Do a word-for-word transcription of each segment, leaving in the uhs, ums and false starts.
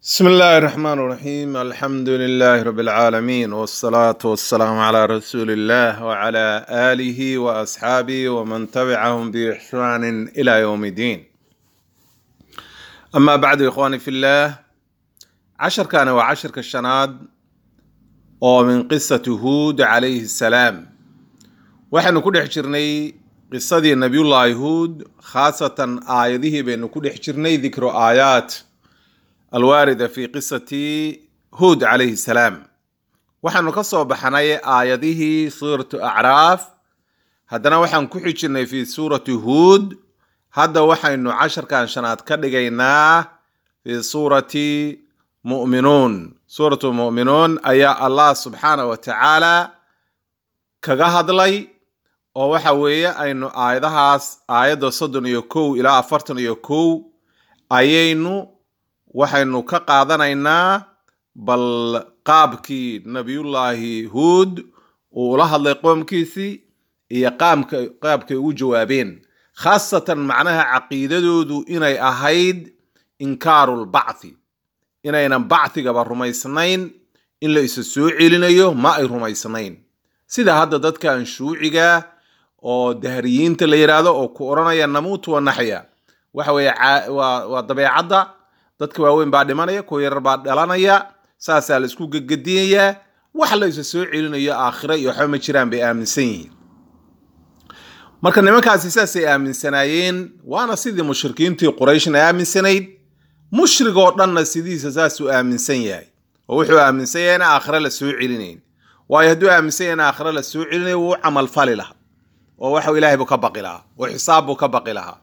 بسم الله الرحمن الرحيم الحمد لله رب العالمين والصلاة والسلام على رسول الله وعلى آله وأصحابه ومن تبعهم بإحسان إلى يوم الدين. أما بعد إخواني في الله، عشر كان وعشر كالشناد ومن قصة هود عليه السلام. وحن كل حجرني قصة النبي الله هود، خاصة آياته بأن كل حجرني ذكر آيات الواردة في قصة هود عليه السلام. وحن كسو بحناي آياته سورة أعراف، هدنا وحن كحجرني في سورة هود، هذا وحن عشر كان شنات كدغينا في سورة مؤمنون. سورة مؤمنون أي الله سبحانه وتعالى كغا هدلي oo waxa weeye aynu aayadahaas aayada soddon iyo kow ilaa afartan iyo kow ayaynu waxaynu ka qaadanaynaa bal qaabkii nabiyullaahi huud uu la hadlay qoomkiisii iyo qaamka qaabkay ugu jawaabeen, khaasatan macnaha caqiidadoodu inay ahayd inkaarul bacthi, inaynan bacthigaba rumaysnayn, in la isa soo celinayo ma ay rumaysnayn, sida hadda dadkan shuuciga oo dahriyiinta la yiraahdo oo ku oranaya namuut wa naxya. waxa weeye waa dabeecadda dadka waaweyn baa dhimanaya, kuwa yar baa dhalanaya, saasaa la isku gagadiyaya, wax la isa soo celinayo aakhira iyo waxa ma jiraan bay aaminsan yihiin. marka nimankaasi saasay aaminsanaayeen, waana sidii mushrikiintii qurayshna aaminsanayd. mushrigoo dhanna sidiisa saasuu aaminsan yahay, oo wuxuu aaminsan yahay in aakhira la soo celinayn. waayo hadduu aaminsan yahay in aakhira la soo celinayo wuu camal fali lahaa, oo waxa ilaahay buu ka baqi lahaa, oo xisaab buu ka baqi lahaa.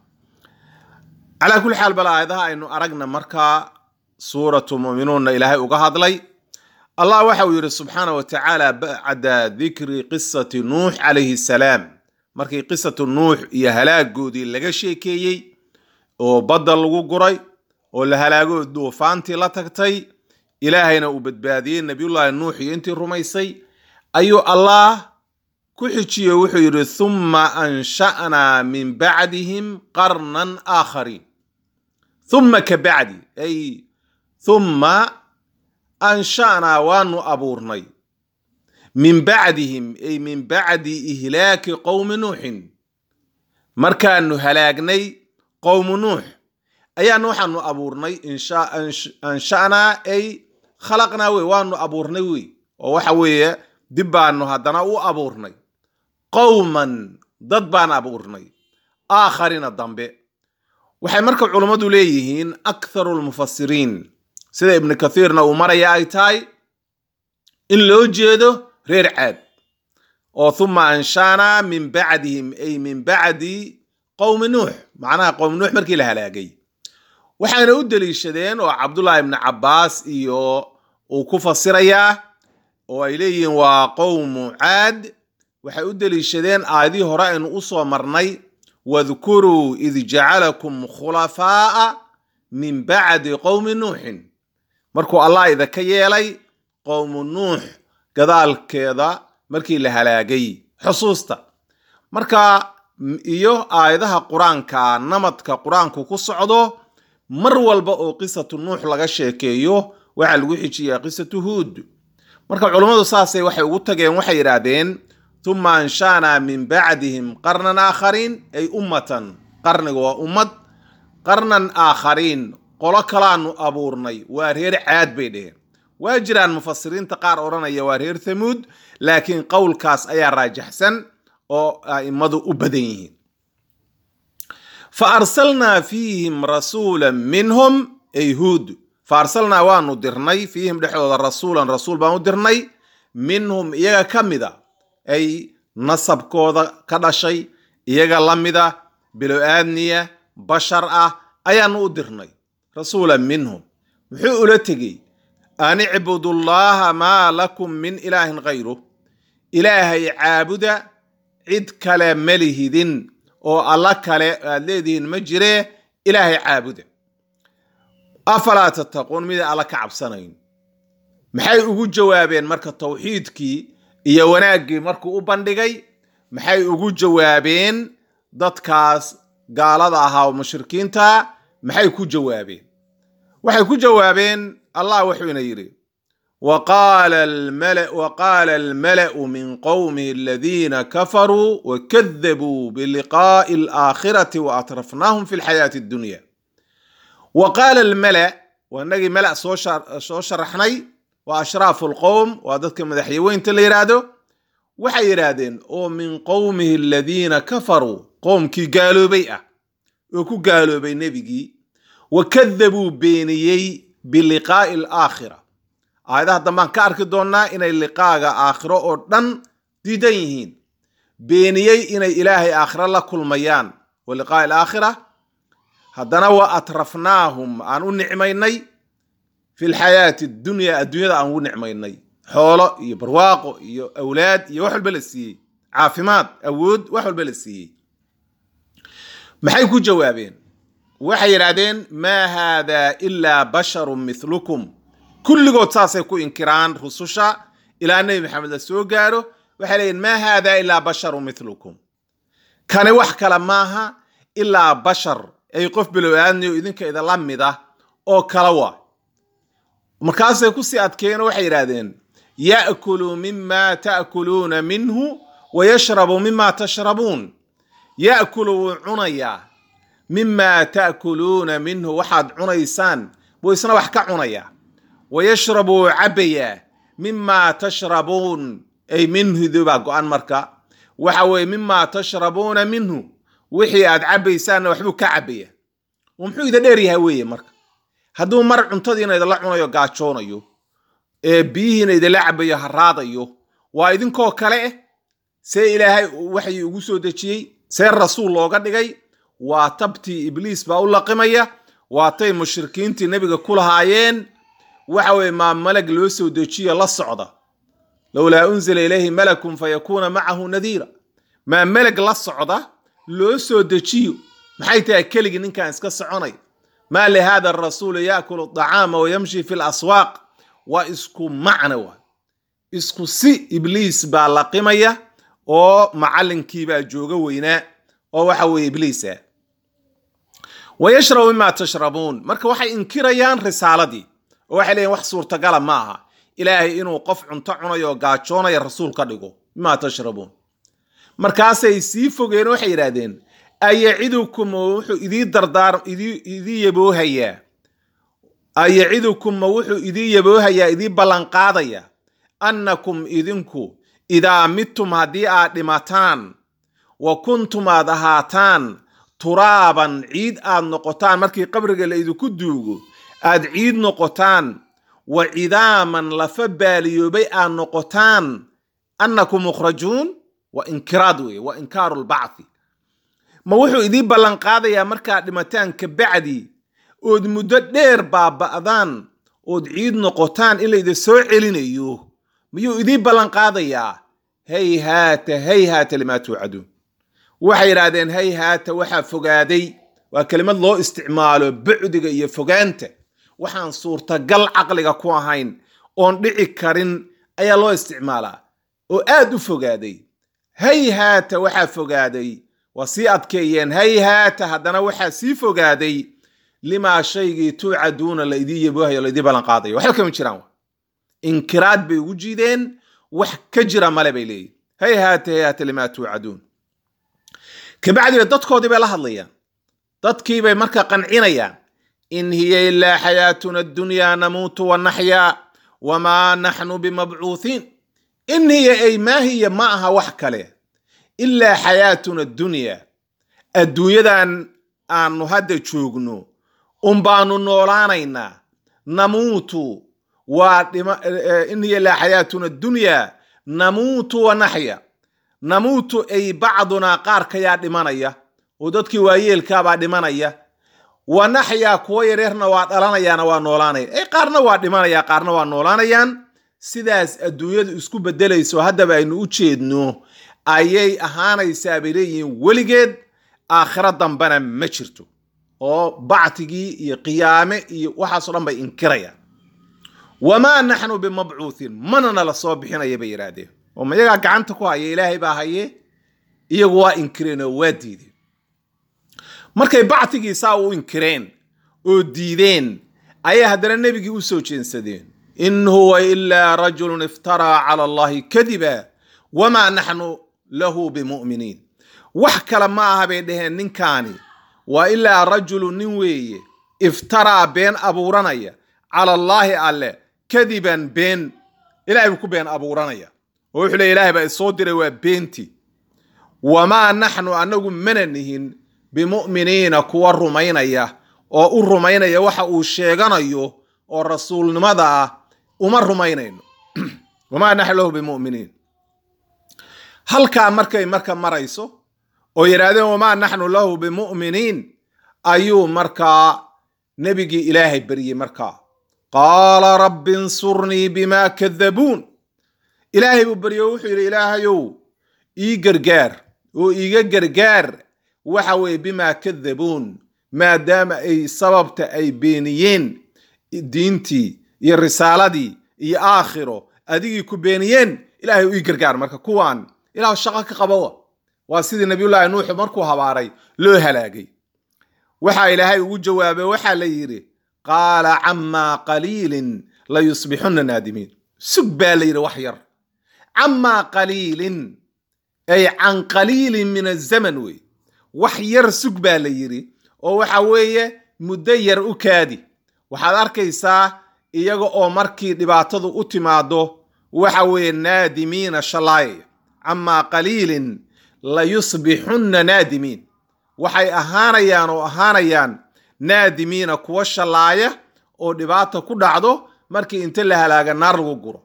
calaa kulli xaal, bal aayadaha aynu aragna markaa suuratu mu'minuunna ilaahay uga hadlay. allah waxa uu yidhi subxaana wa tacaala bacda dikri qisati nuux calayhi salaam, markii qisatu nuux iyo halaagoodii laga sheekeeyey oo badda lagu guray oo la halaago duufaantii la tagtay, ilaahayna uu badbaadiyey nabiyullaahi nuux iyo intii rumaysay, ayuu allah ku xijiyey. wuxuu yidhi thumma ansha'naa min bacdihim qarnan aakhariin. thumma ka bacdi ay thumma ansha'naa waanu abuurnay, min bacdihim ay min bacdi ihlaaki qowmi nuuxin, markaanu halaagnay qowmu nuux ayaanu waxaanu abuurnay. ansha'naa ay khalaqnaa wey, waanu abuurnay wey, oo waxa weeye dib baanu haddana u abuurnay. qowman dad baan abuurnay, aakhariina dambe. waxay marka culummadu leeyihiin aktharu lmufasiriin, sida ibnu kathiirna uu maraya ay tahay in loo jeedo reer caad, oo thumma anshaanaa min bacdihim ay min bacdi qowmi nuux, macnaha qowmi nuux markii la halaagay. waxayna u deliishadeen oo cabdullaahi ibnu cabbaas iyo uu ku fasirayaa, oo ay leeyihiin waa qowmu caad. waxay u deliishadeen aayadii hore aynu u soo marnay, wadkuruu id jacalakum khulafaa'a min bacdi qowmi nuuxin, markuu allah idinka yeelay qowmu nuux gadaalkeeda markii la halaagay. xusuusta marka, iyo aayadaha qur-aanka, namadka qur-aanku ku socdo, mar walba oo qisatu nuux laga sheekeeyo waxaa lagu xijiyaa qisatu huud. marka culummadu saasay waxay ugu tageen, waxay yidhaahdeen thumma anshaanaa min bacdihim qarnan aakhariin ay ummatan, qarniga waa ummad, qarnan aakhariin qolo kalaanu abuurnay, waa reer caad bay dheheen. waa jiraan mufasiriinta qaar odhanaya waa reer thamuud, laakiin qowlkaas ayaa raajaxsan oo a'immadu u badan yihiin. fa arsalnaa fiihim rasuulan minhum ay huud, fa arsalnaa waanu dirnay fiihim dhexdooda rasuulan rasuul baan u dirnay, minhum iyaga ka mida, ay nasabkooda ka dhashay, iyaga la mida, bilo-aadniya bashar ah ayaanu u dirnay. rasuulan minhum muxuu ula tegey? an icbudullaaha maa lakum min ilaahin hayruh, ilaahay caabuda, cid kale ma lihidin oo alla kale aad leedihiin ma jiree, ilaahay caabuda. afalaa tattaquun, mida alla ka cabsanayn. maxay ugu jawaabeen marka tawxiidkii iyo wanaaggii markuu u bandhigay? maxay ugu jawaabeen dadkaas gaalada ahaa oo mushrikiinta? maxay ku jawaabeen? waxay ku jawaabeen الله وحونا يري وقال الملأ وقال الملأ من قومه الذين كفروا وكذبوا بلقاء الآخرة وأطرفناهم في الحياة الدنيا. وقال الملأ وأنجي ملأ سوشر رحني وأشراف القوم وذلك مدحيوين تليرادو وحيرادين أو من قومه الذين كفروا قوم كي قالوا بيئة وكو قالوا بي نبيجي وكذبوا بينيي بلقاء الآخرة. هذا دمان كارك دونا إن اللقاء آخرة أردن ديدينهين بينيي إن إلهي آخرة الله كل ميان ولقاء الآخرة هذا وأطرفناهم عن نعميني في الحياة الدنيا الدنيا عن نعميني حوله يبرواق أولاد يوحل بلسي عافمات أود وحل بلسي محيكو جوابين وحيرادين ما هذا إلا بشر مثلكم كل قد ساسيكو إنكران رسوشا إلى النبي محمد السوغارو وحيرين ما هذا إلا بشر مثلكم كان وحكا لماها إلا بشر أي قف بلوانيو إذنك إذا لمده أو كلاوا مركاسيكو سيادكين وحيرادين يأكل مما تأكلون منه ويشرب مما تشربون يأكل عنيا مما تأكلون منه واحد عنيسان ويسنا وحكا عنيا ويشرب عبيا مما تشربون أي منه ذبا قوان مركا وحوي مما تشربون منه وحي عاد عبيسان وحبو كعبيا ومحو إذا ديري هاوية مركا هدو مر عنتدين إذا لعنيو قاتشونيو بيهن إذا لعبيو هراديو وإذن كو كاليه سي إلهي وحي يقوسو ديشي سي الرسول لو قد ديغي واتبتي إبليس باولا قمية واتي مشركين تي نبيغا كلها عيين وحوي ما ملك لوسو ديشي الله الصعودة لولا أنزل إليه ملك فيكون معه نذيرا ما ملك الله الصعودة لوسو ديشي محيطة أكلي إن كان اسكا الصعوني ما لهذا الرسول يأكل الطعام ويمشي في الأسواق وإسكو معنى إسكو سي إبليس بالا قمية أو معلن كيبا جوغا ويناء أو وحوي إبليسا ويشرب مما تشربون مركا وحي إنكريان رسالة دي وحي لين وحصور تقال معها إلهي إنو قف عنطعنا يوغاتشونا يا رسول قدقو مما تشربون مركا سيسيفو غير وحي رادين أيعدكم ووحو إذي دردار إذي, إذي يبوهيا أيعدكم ووحو إذي يبوهيا إذي بلانقاضيا أنكم إذنكو إذا متم هدي آدمتان وكنتم أدهاتان ترابا عيد آد نقطان مركي قبرق اللي إذو كدوغو آد عيد نقطان وعذاما لفبالي يبي آد نقطان أنكم مخرجون وإنكرادوي وإنكار البعث ما وحو إذي بلانقاضي يا مركا آدمتان كبعدي ود مددير بابا أذان ود عيد نقطان إلا إذا سوعلين أيوه ميو إذي بلانقاضي يا هي هات هي هات لما توعدون waxay yiraahdeen hay haata waxa fogaaday waa kelimad loo isticmaalo buudiga iyo fogaanta waxaan suurta gal aqliga ku ahayn oon dhici karin ayaa loo isticmaalaa oo aad u fogaaday hay haata waxa fogaaday wasi adkeeyeen hay haata hadana waxa si fogaaday lima shaygi tuucaduuna la idii yabahay la idii balan qaaday waxa kama jiraan inkiraad bay ugu jiideen wax ka jira male bay leeyeen hay haata hay haata lima tuucaduun كبعد دتكودي بلا هدليان دتكي باي marka qancinayaan in hiya illa hayatuna ad-dunya namutu wa nahya wa ma nahnu bimab'uthin in hiya ay ma hiya ma aha wax kale illa hayatuna ad-dunya adduunyadan aanu hadda joogno um baanu noolaanayna namutu wa in hiya illa hayatuna ad-dunya namutu wa nahya namuutu ay bacduna qaar ka yaa dhimanaya oo dadkii waayeelka baa dhimanaya wa nahya kuwa yareerna waa dhalanayaan waa noolaanay ay qaarna waa dhimanaya qaarna waa noolaanayaan sidaas adduunyadu isku bedelayso hadaba aynu u jeedno ayay ahaanaysaa bileeyin waligeed aakhira dambana ma jirto oo bactigii iyo qiyaame iyo waxa soo dhan bay inkirayaan wama nahnu bimab'uthin manana la soo bixinaya bay yiraahdeen وما يجا قعنت كوا يا إلهي باهيه يجوا إنكرين واديدين مركي بعتقي ساو إنكرين وديدين أي هدنا النبي أوسو جنسدين إن هو إلا رجل افترى على الله كذبا وما نحن له بمؤمنين وحكى لما هبيده ننكاني وإلا رجل نوي افترى بين أبو رنيا على الله على كذبا بين إلهي بكو بين أبو رنيا ويقول إلهي بقى صدري وبنتي وما نحن أنه مننهن بمؤمنين كوا الرمينية أو الرمينية وحا الشيغانيو أو الرسول نمضى وما الرمينين وما نحن له بمؤمنين هل كان مركي مركا مريسو ويرادين وما نحن له بمؤمنين أيو مركا نبي إلهي بري مركا قال رب انصرني بما كذبون إلهي بريو وحير إلهيو إي قرقار وإي قرقار وحوي بما كذبون ما دام أي سببت أي بينيين دينتي يا رسالة دي يا آخره أديكي كبينيين إلهي إي قرقار مركا كوان إلهي الشقاك قبوة وسيد النبي الله نوح مركو هباري لو هلاقي وحا إلهي وجوابه وحا ليري قال عما قليل لا يصبحن نادمين سبا ليري وحير عما قليل أي عن قليل من الزمن وي وحير سبا ليري وحاوية مدير أكادي وحاد أركيسا إياغو أو مركي دباتضو أتمادو وحاوية نادمين الشلاي عما قليل لا يصبحن نادمين waxay ahaanayaan oo ahaanayaan naadimiina kuwa shalaaya oo dhibaato ku dhacdo markii inta la halaaga naar lagu guro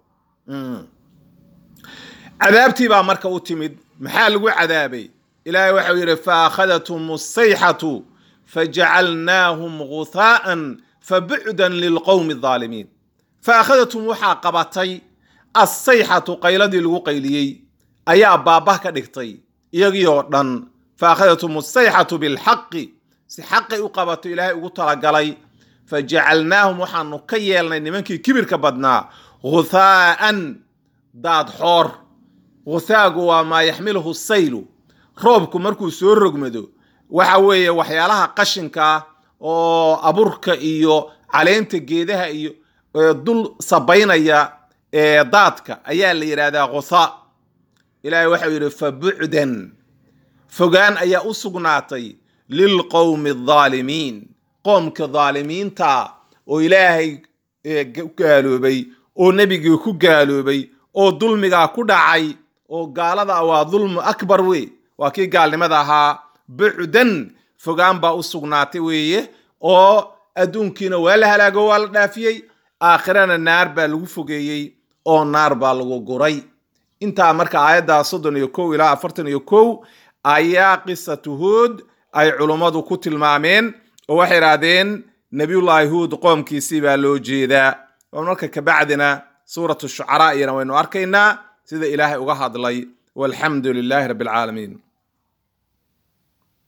cadaabtii baa marka u timid maxaa lagu cadaabay ilaahay waxa uu yiri fa akhadatum as-sayhatu faj'alnahum ghutha'an fab'udan lilqawmi adh-dhalimin fa akhadatum waxa qabatay as-sayhatu qayladii lagu qayliyay ayaa baabah ka dhigtay iyagoo dhan فأخذتهم الصيحة بالحق سحق يقبط إلهي وطلقلي فجعلناهم وحن كيلنا نمنكي كبير كبدنا غثاء داد حور غثاء وما يحمله السيل روبكم مركو سورق مدو وحوية وحيالها قشنكا او أبرك إيو علين تجيدها إيو دول صبين إيا دادك أيا اللي يرادا غثاء إلهي وحوية فبعدا فقان أيا أسقناتي للقوم الظالمين قوم كظالمين تا وإلهي قالوا بي ونبي قالوا بي وظلمي كدعي وقال هذا ظلم أكبر وي وكي قال لماذا ها بعدا فقان با أسقناتي وي وأدون كينا ولا هلاقوا ولا دافيي آخرنا النار بالغو فقيي أو النار بالغو قري انتا مركا آيادا صدن يكو إلى أفرتن يكو ayaa qisatu Huud ay culimadu ku tilmaameen oo waxay raadeen nabiyullaahi Huud qoomkiisii baa loo jeedaa oo marka ka bacdina suuratu shu'araa iyana waynu arkaynaa sida Ilaahay uga hadlay walhamdulillaahi rabbil aalamiin